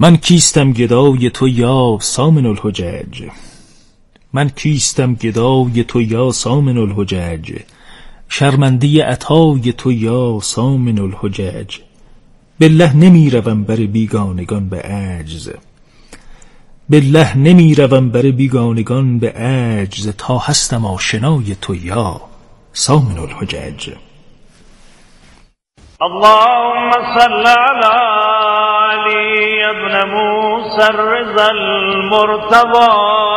من کیستم گدای تو یا سامن الحجج، من کیستم گدای تو یا سامن الحجج، شرمنده عطای تو یا سامن الحجج. بالله نمی روم بر بیگانگان به عجز، بالله نمی روم بر بیگانگان به عجز، تا هستم آشنای تو یا سامن الحجج. اللهم صل على علي ابن موسى الرضا المرتضى،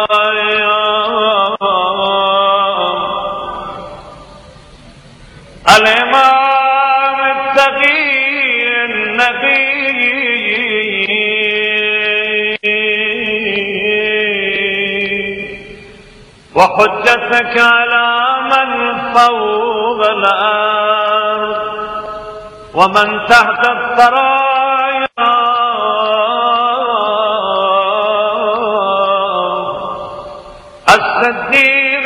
الإمام التقي النبي، وحجتك على من فوق الأرض ومن تحت الثرايا، الصديق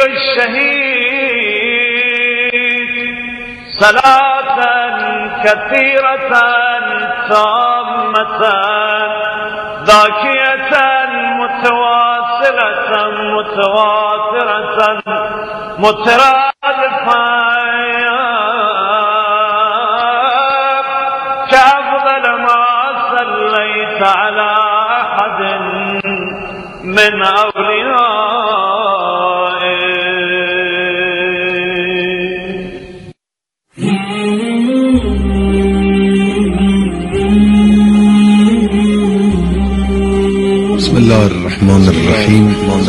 الشهيد، صلاة كثيرة تامة ذاكية متواصلة متواترة مترادفة، كأفضل ما صليت على أحد من بسم الله الرحمن الرحیم.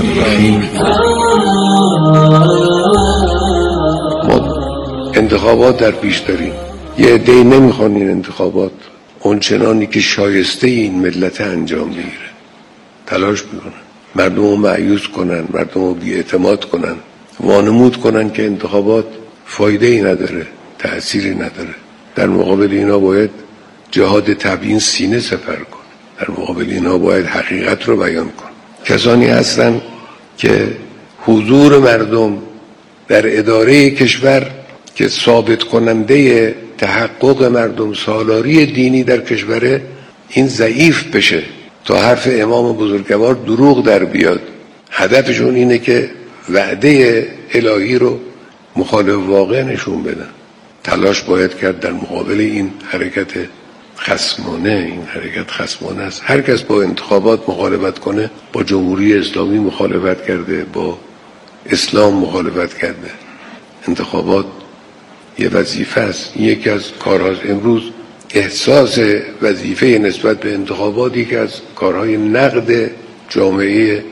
ما انتخابات در پیش داریم. یه عده‌ای نمیخوان این انتخابات اونچنانی که شایسته این ملت انجام بگیره، تلاش میکنن مردم رو مایوس کنن، مردم رو بی‌اعتماد کنن، وانمود کنن که انتخابات فایده ای نداره، تأثیری نداره. در مقابل اینا باید جهاد تبیین سینه سپر کن، در مقابل اینا باید حقیقت رو بیان کن. کسانی هستن که حضور مردم در اداره کشور که ثابت کننده تحقق مردم سالاری دینی در کشوره، این ضعیف بشه تا حرف امام بزرگوار دروغ در بیاد. هدفشون اینه که وعده الهی رو مخالف واقع نشون بدن. تلاش باید کرد در مقابل این حرکت خصمانه. این حرکت خصمانه است. هر کس با انتخابات مخالفت کنه با جمهوری اسلامی مخالفت کرده، با اسلام مخالفت کرده. انتخابات یه وظیفه است. یکی از کارهاست. امروز احساس وظیفه نسبت به انتخاباتی که از کارهای نقد جامعه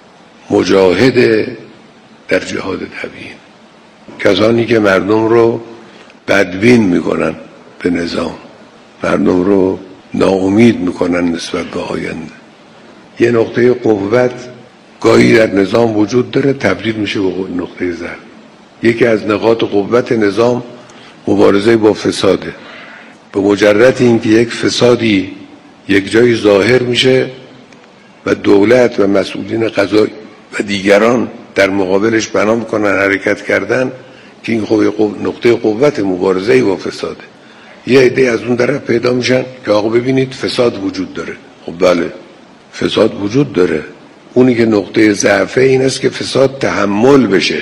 مجاهد در جهاد تبیین، کسانی که مردم رو بدبین میکنن به نظام، مردم رو ناامید میکنن نسبت به آینده. یه نقطه قوت گاهی در نظام وجود داره، تبدیل میشه به نقطه ضعف. یکی از نقاط قوت نظام مبارزه با فساده. به مجرد اینکه یک فسادی یک جایی ظاهر میشه و دولت و مسئولین قضایی و دیگران در مقابلش بنا میکنن حرکت کردن، که این نقطه قوت مبارزه با فساده. یه عده از اون طرف پیدا میشن که آقا ببینید فساد وجود داره. خب بله، فساد وجود داره. اونی که نقطه ضعف این است که فساد تحمل بشه،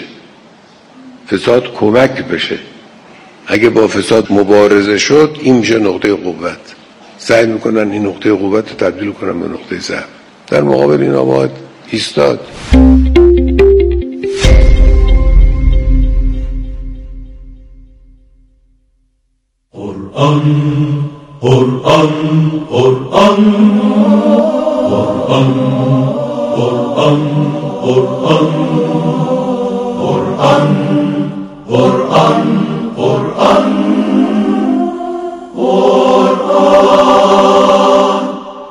فساد کمک بشه. اگه با فساد مبارزه شد، این میشه نقطه قوت. سعی میکنن این نقطه قوت رو تبدیل کنن به نقطه ضعف. در مقابل اینا باید ایستاد. قرآن قرآن قرآن قرآن قرآن قرآن قرآن قرآن قرآن قرآن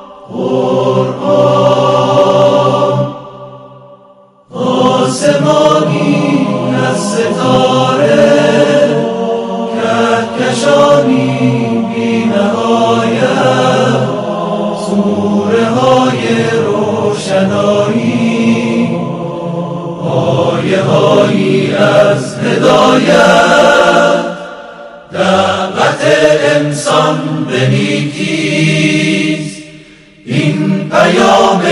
قرآن آسمانی از ستاره کهکشانی بی نهایت، سوره های روشنایی، آیه هایی از هدایت، دعوت انسان به نیکیست، این پیام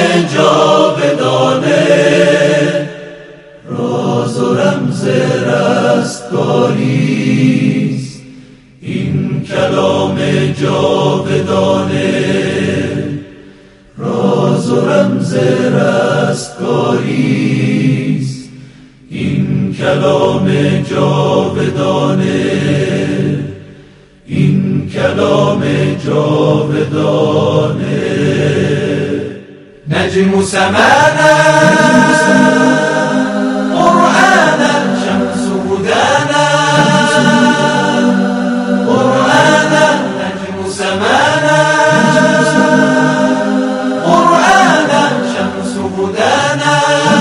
جاودانه راز و رمز رستگاریست. این کلام جاودانه راز و رمز رستگاریست. این کلام جاودانه، این کلام جاودانه. نجم سمانا قرآنا شمس هدانا قرآنا نجم سمانا قرآنا شمس هدانا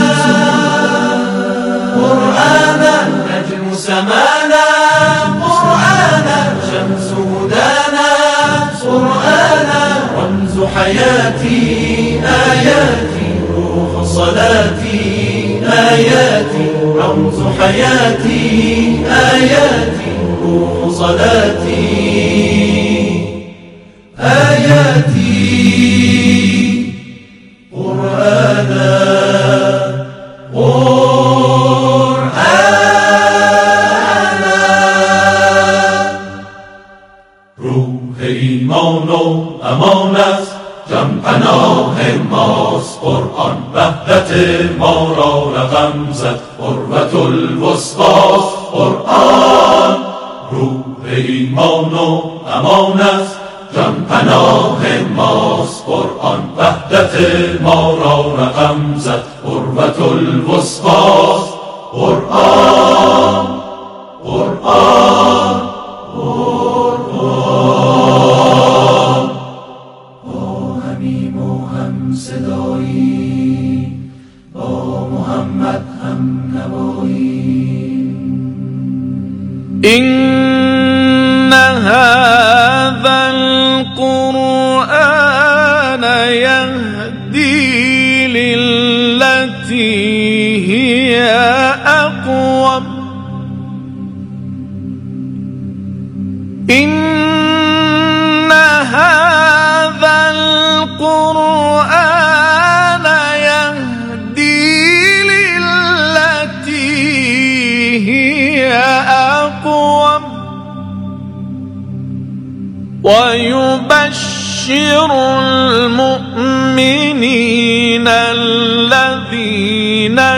قرآنا نجم سمانا قرآنا شمس هدانا قرآنا رمز حياتي آياتي روح صلاتي آياتي رمز حياتي آياتي روح صلاتي آياتي قرآنا قرآنا روح ایمان و امان است جان پناه ماست قرآن وحدت ما را رقم زد قربت الوسطاست قرآن روح ایمان و امان است جان پناه ماست قرآن وحدت ما را رقم زد قربت الوسطاست قرآن قرآن قرآن با همیم و هم صدایی با محمد هم نوایی. إن هذا القرآن يهدي للتي هي أقوم إن هذا القرآن يهدي للتي هي أقوم ويبشر المؤمنين الذين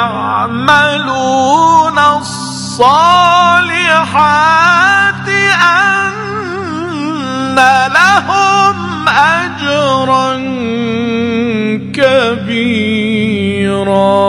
يعملون الصالحات أن لهم أجرا كبيرا.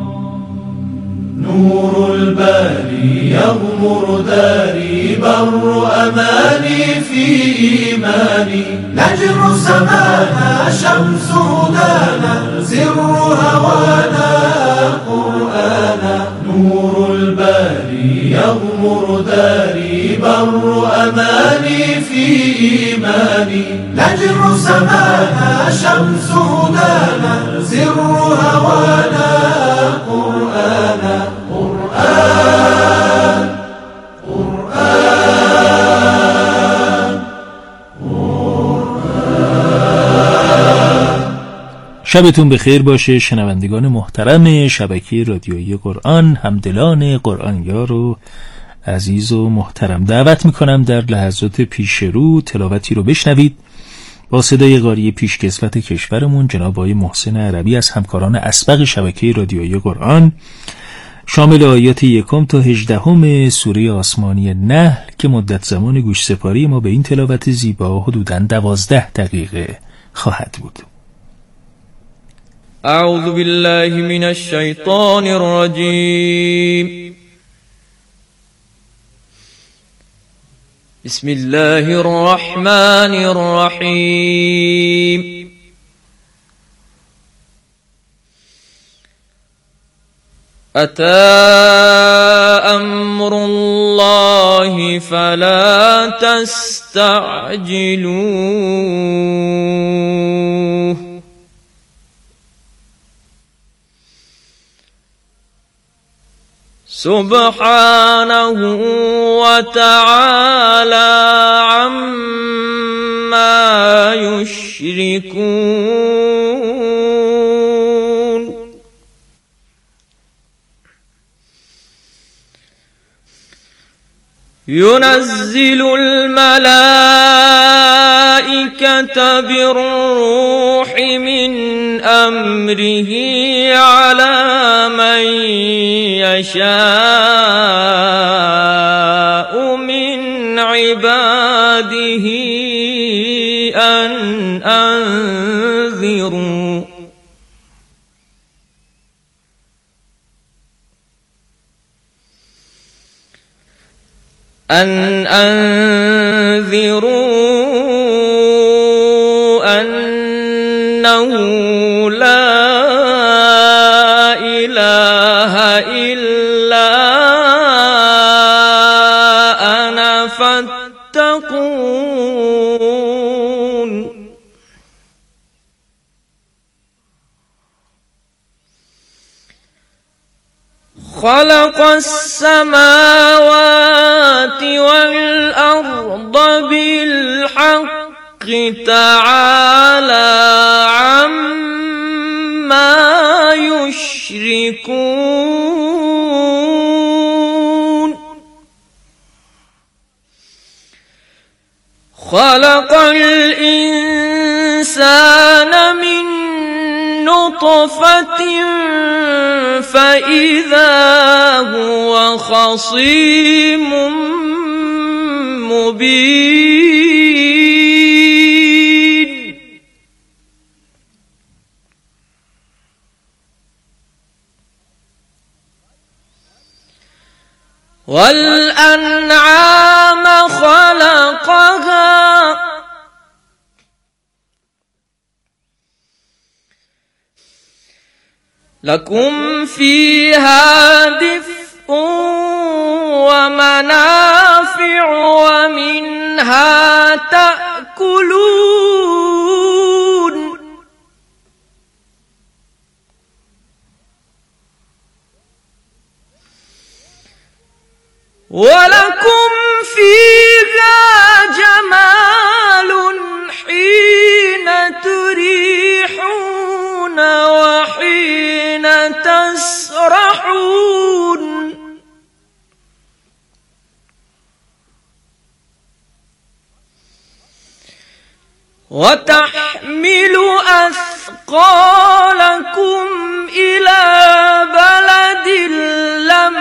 نور الباري يغمر داري بر أماني في إيماني نجم سمانا شمس هدانا سر هوانا قرآنا نور الباري يغمر داري بر أماني في إيماني نجم سمانا شمس هدانا سر هوانا قرآنا قرآن قرآن قرآن. شبتون بخیر باشه شنوندگان محترم شبکه رادیویی قرآن، همدلان قرآنیار و عزیز و محترم. دعوت میکنم در لحظات پیش رو تلاوتی رو بشنوید با صدای قاری پیشکسوت کشورمون جناب آقای محسن عربی از همکاران اسبق شبکه رادیویی قرآن، شامل آیات 1 تا 18 سوره آسمانی نحل که مدت زمان گوش سپاری ما به این تلاوت زیبا حدوداً 12 دقیقه خواهد بود. اعوذ بالله من الشیطان الرجیم. بسم الله الرحمن الرحیم. أتى أمر الله فلا تستعجلوه سبحانه وتعالى عما يشركون ينزل الملائكة بالروح من أمره على من يشاء من عباده أن أنذروا أنه لا إله إلا أنا فاتقون خلق السماوات والأرض بالحق تعالى عما يشركون خلق الإنسان من نطفة فإذا هو خصيم مبين والأنعام خلقها لكم فيها دفء ومنافع ومنها تأكلون ولكم فيها جمال حين تريحون وحين تسرحون وتحمل أثقالكم إلى بلد لم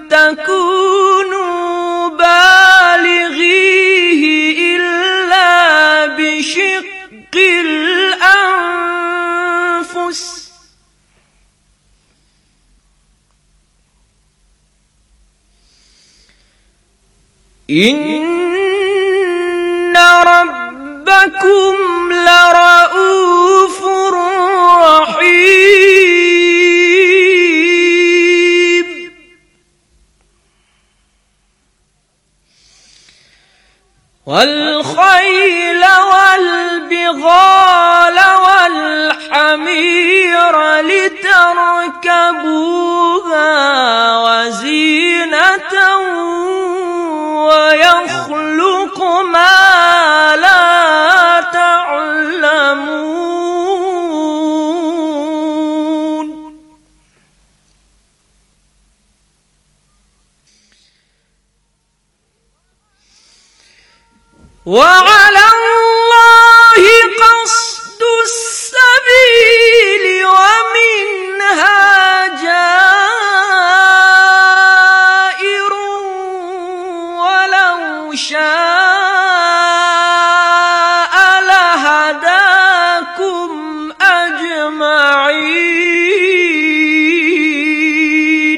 تكونوا بالغيه إلا بشق الأنفس إن ربكم لرؤوف رحيم والخيل والبغال والحمير لتركبوها وزينة ويخلق ما لا تعلمون وعلى الله قصد السبيل ومنها جائر ولو شاء لهداكم أجمعين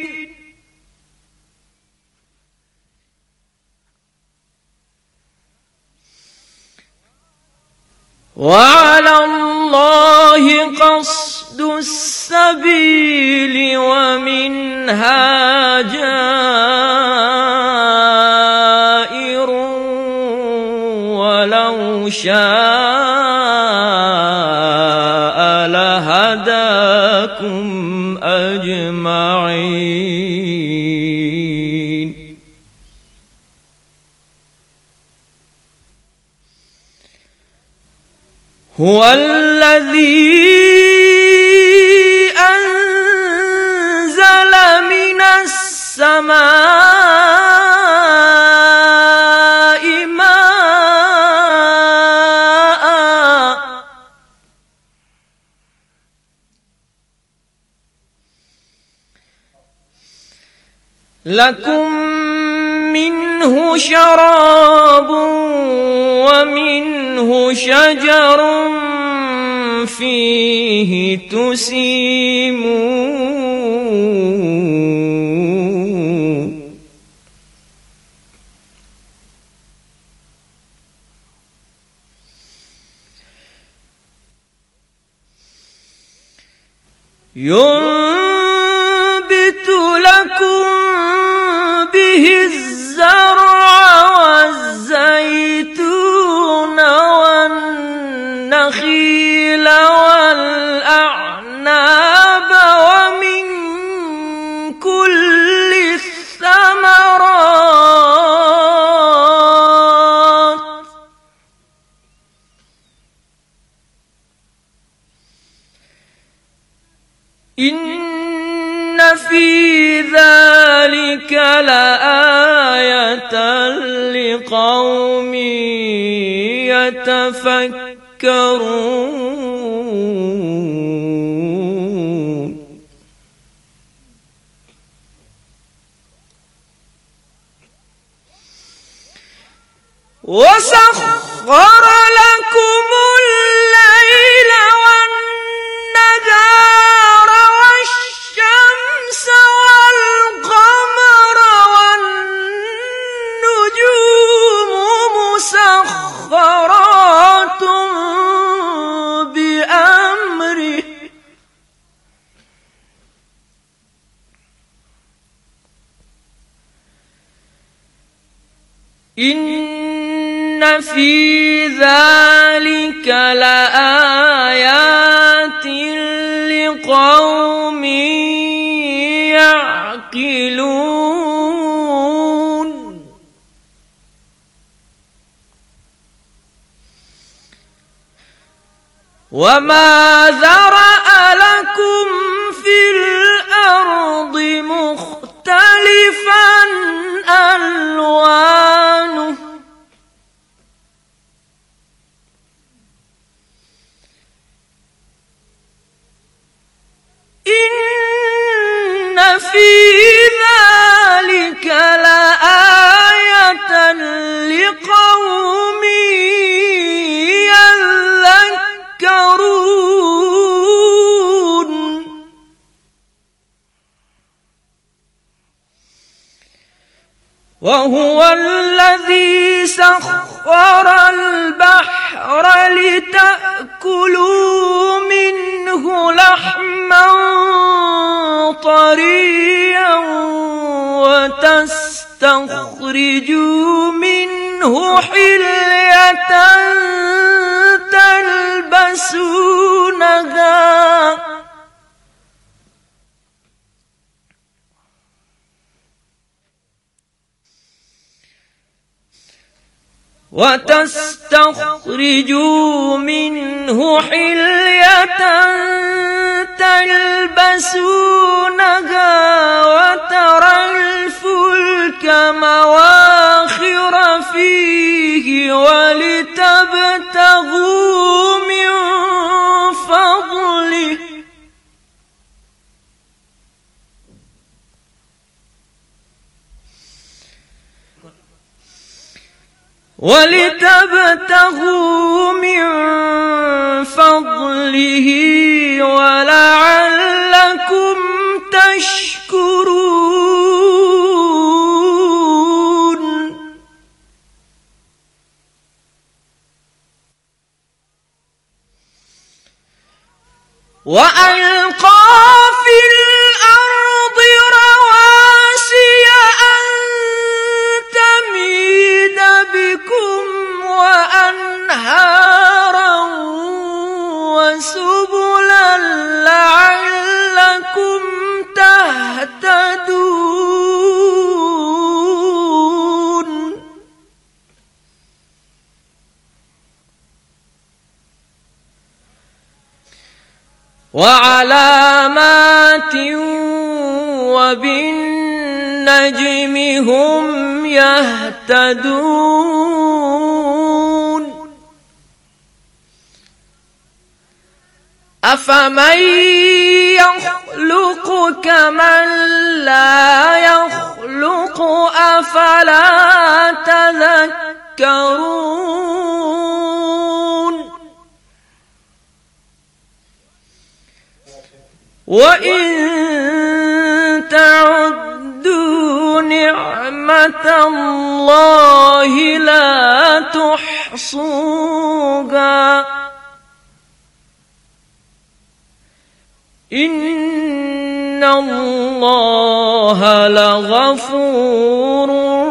وعلى الله قصد السبيل ومنها جائر ولو شاء لهداكم أجمعين هو الذي أنزل من السماء ماء لكم منه شراب ومنه شجر فيه تسيمون ينبت لكم به الزرع والزيتون والنخيل والأعناب ومن كل الثمرات إن في ذلك لآية لقوم يتفكرون وسخر لكم الليل والنهار والشمس والقمر والنجوم مسخرات بأمره إن في ذلك لآيات لقوم يعقلون وما ذرأ لكم في الأرض مختلفا ألوانه إن في ذلك لآية لقوم يذكرون وهو الذي سخر البحر لتأكلوا منه لحما طريا وتستخرجوا منه حلية تلبسونها وترى الفلك مواخر فيه ولتبتغوا من فضله ولعلكم تشكرون وألقى في الأرض رواسي أن تميد بكم وأنهارا وسبلا لعلكم تهتدون وعلامات وبالنجم هم يهتدون أفمن يخلق كمن لا يخلق أفلا تذكرون وإن تعدوا نعمة الله لا تحصوها إن الله لغفور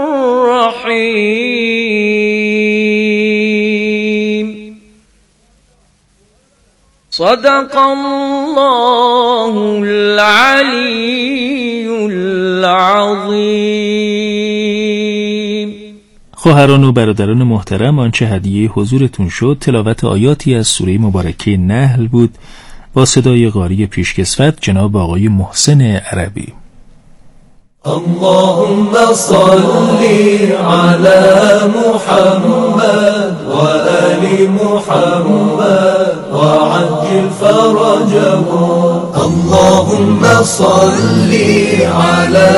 رحيم صدق الله العلی العظیم. خواهران و برادران محترم، آنچه هدیه حضورتون شد تلاوت آیاتی از سوره مبارکه نحل بود با صدای قاری پیشکسوت جناب آقای محسن عربی. اللهم صل على محمد وآل محمد وعجل فرجهم. اللهم صل على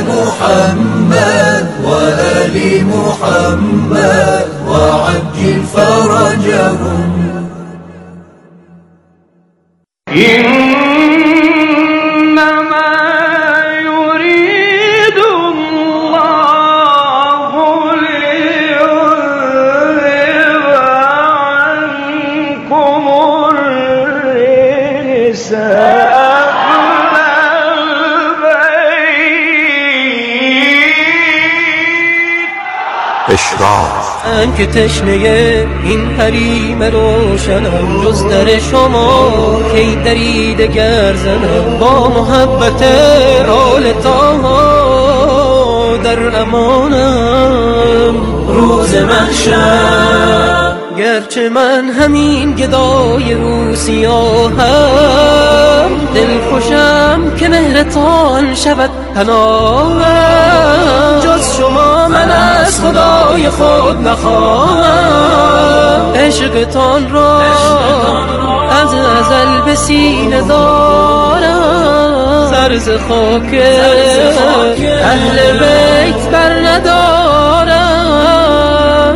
محمد وآل محمد وعجل فرجهم. إنما يريد الله ليذهب عنكم الرجس أهل البيت. اشراق من که تشنه این حریم روشنم، جز در شما کی درید گر زنم. با محبت آل طاها در امانم روز محشر. گرچه من همین گدای او سیاهم، دل خوشم که مهرتان شود پناهم. جز شما من از خدای خود نخواهم، عشقتان را از ازل به سینه دارم. سرز خاک اهل بیت بر ندارم.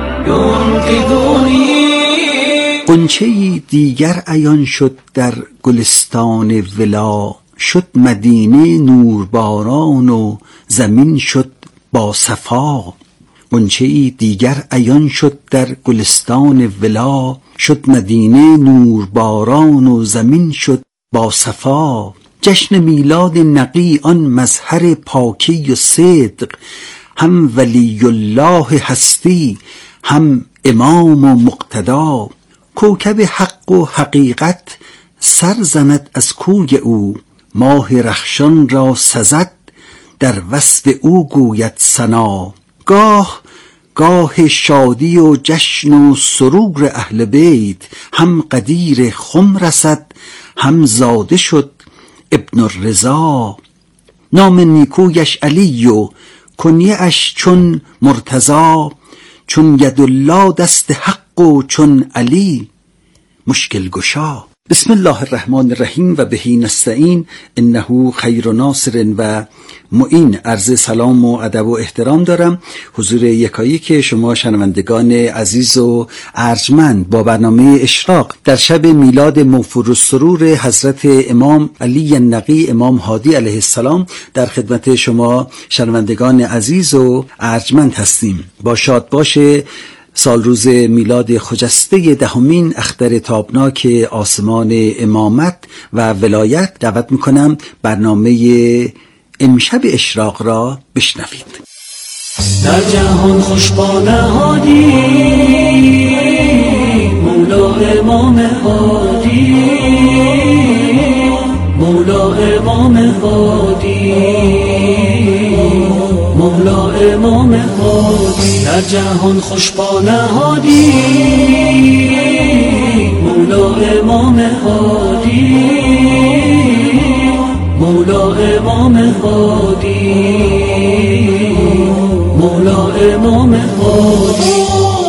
غنچه‌ای دیگر عیان شد در گلستان ولا، شد مدینه نورباران و زمین شد با صفا. غنچه‌ای دیگر عیان شد در گلستان ولا، شد مدینه نورباران و زمین شد با صفا. جشن میلاد نقی آن مظهر پاکی و صدق، هم ولی الله هستی هم امام و مقتدا. کوکب حق و حقیقت سر زند از کوی او، ماه رخشان را سزد در وصف او گوید ثنا. گاه شادی و جشن و سرور اهل بیت، هم قدیر خم رسد هم زاده شد ابن الرضا. نام نیکویش علی و کنیه اش چون مرتضی، چون یدالله دست حق و چون علی مشکل گشا. بسم الله الرحمن الرحیم و بهی نستعین انه خیر ناصر و معین. عرض سلام و ادب و احترام دارم حضور یکایک شما شنوندگان عزیز و ارجمند با برنامه اشراق در شب میلاد موفور السرور حضرت امام علی النقی امام هادی علیه السلام. در خدمت شما شنوندگان عزیز و ارجمند هستیم. با شاد باشه سال روز میلاد خجسته دهمین اختر تابناک آسمان امامت و ولایت دعوت میکنم برنامه امشب اشراق را بشنوید. در جهان خوشبانه هادی مولا امام هادی، مولا امام هادی، مولا امام هادی. در جهان خوشبانه هادی مولا امام هادی، امام هادی، مولا امام هادی.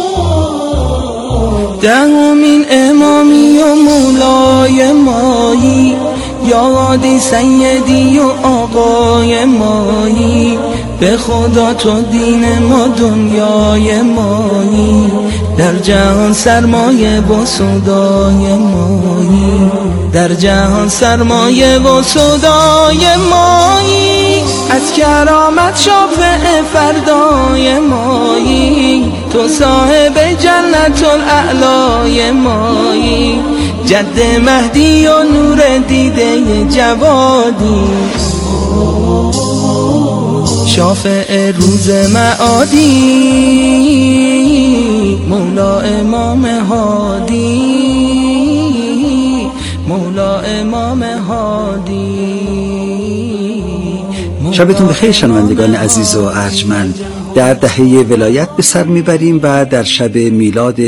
دهمین امامی و مولای مایی، یادی سیدی و آقای مایی. به خدا تو دین ما دنیای مایی، در جهان سرمایه و سودای مایی، در جهان سرمایه و سودای مایی. از کرامت شافع فردای مایی، تو صاحب جنت الاعلای مایی. جد مهدی و نور دیده جوادی، شافع روز معادی، مولا امام هادی، مولا امام هادی. شبتون بخیر شنوندگان عزیز و ارجمند. در دهه ولایت به سر میبریم و در شب میلاد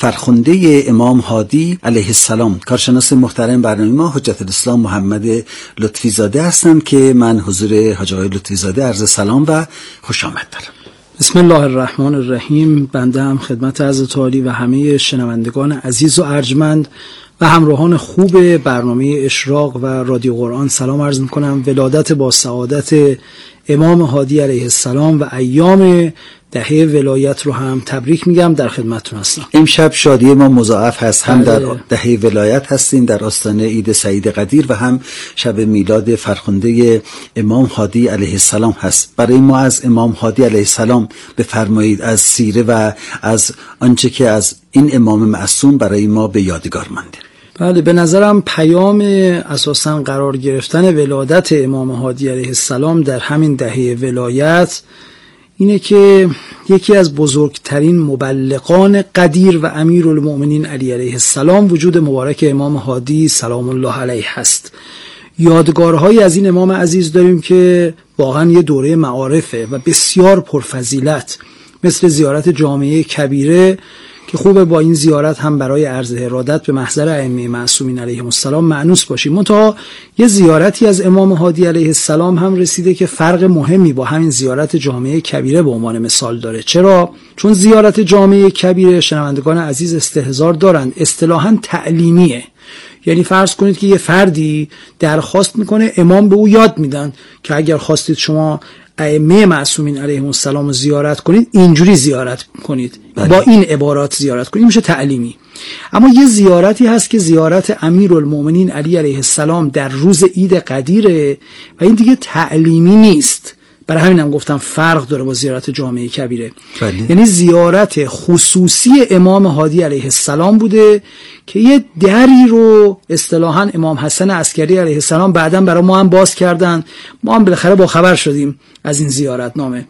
فرخنده امام هادی علیه السلام. کارشناس محترم برنامه ما حجت الاسلام محمد لطفی زاده هستند که من حضور حاج آقای لطفی زاده عرض سلام و خوش آمد دارم. بسم الله الرحمن الرحیم. بنده هم خدمت حضرت عالی و همه شنوندگان عزیز و ارجمند و همراهان خوب برنامه اشراق و رادیو قرآن سلام عرض میکنم. ولادت با سعادت امام هادی علیه السلام و ایام دهه ولایت رو هم تبریک میگم، در خدمتتون هستم. امشب شادی ما مضاعف هست، هم در دهه ولایت هستیم در آستانه عید سعید قدیر و هم شب میلاد فرخنده امام هادی علیه السلام هست. برای ما از امام هادی علیه السلام بفرمایید، از سیره و از آنچه که از این امام معصوم برای ما به یادگار مانده. بله، به نظرم پیام اساساً قرار گرفتن ولادت امام هادی علیه السلام در همین دهه ولایت اینه که یکی از بزرگترین مبلغان قدیر و امیرالمؤمنین علی علیه السلام وجود مبارک امام هادی سلام الله علیه هست. یادگارهایی از این امام عزیز داریم که واقعا یه دوره معارفه و بسیار پرفضیلت، مثل زیارت جامعه کبیره که خوبه با این زیارت هم برای عرض ارادت به محضر ائمه معصومین علیهم السلام مأنوس باشیم. منتها یه زیارتی از امام هادی علیه السلام هم رسیده که فرق مهمی با همین زیارت جامعه کبیره به عنوان مثال داره. چرا؟ چون زیارت جامعه کبیره، شنوندگان عزیز استحضار دارند، اصطلاحاً تعلیمیه. یعنی فرض کنید که یه فردی درخواست میکنه، امام به او یاد میدن که اگر خواستید شما ائمه معصومین علیهم السلام رو زیارت کنید، اینجوری زیارت کنید، با این عبارات زیارت کنید. میشه تعلیمی. اما یه زیارتی هست که زیارت امیرالمؤمنین علی علیه السلام در روز عید قدیره و این دیگه تعلیمی نیست. برای همینم گفتم فرق داره با زیارت جامعه کبیره. یعنی زیارت خصوصی امام هادی علیه السلام بوده که یه دری رو اصطلاحاً امام حسن عسکری علیه السلام بعداً برای ما هم باز کردن، ما هم بالاخره با خبر شدیم از این زیارتنامه.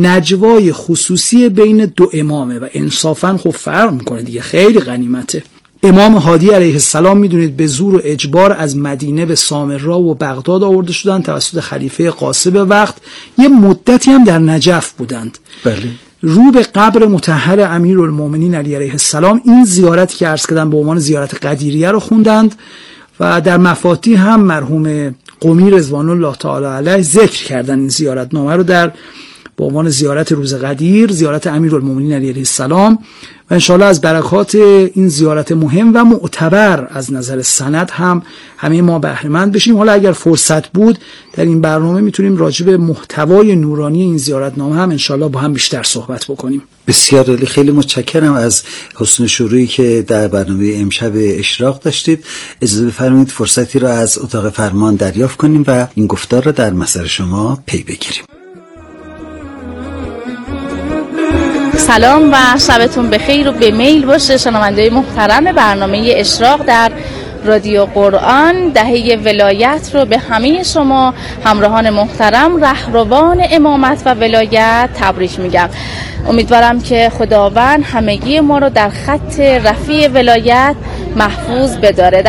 نجوای خصوصی بین دو امامه و انصافاً خب فرق میکنه دیگه، خیلی غنیمته. امام هادی علیه السلام میدونید به زور و اجبار از مدینه به سامرا و بغداد آورده شدن توسط خلیفه قاسب وقت. یه مدتی هم در نجف بودند. بله. رو به قبر مطهر امیرالمؤمنین علی علیه السلام این زیارتی که عرض کردم به عنوان زیارت قدیریه رو خوندند و در مفاتیح هم مرحوم قمی رضوان الله تعالی علیه ذکر کردن این زیارتنامه رو در به عنوان زیارت روز قدیر، زیارت امیرالمؤمنین علی علیه السلام، و انشاءالله از برکات این زیارت مهم و معتبر از نظر سند هم همه ما بهره مند بشیم. حالا اگر فرصت بود در این برنامه میتونیم راجع به محتوای نورانی این زیارتنامه هم انشاءالله با هم بیشتر صحبت بکنیم. بسیار عالی، خیلی متشکرم از حسن شروعی که در برنامه امشب اشراق داشتید. اجازه بفرمایید فرصتی را از اتاق فرمان دریافت کنیم و این گفتار را در محضر شما پی بگیریم. سلام و شبتون بخیر و به میل باشه شنونده‌های محترم برنامه اشراق در رادیو قرآن. دهه ولایت رو به همه شما همراهان محترم رهروان امامت و ولایت تبریک میگم. امیدوارم که خداوند همگی ما رو در خط رفیع ولایت محفوظ بداره.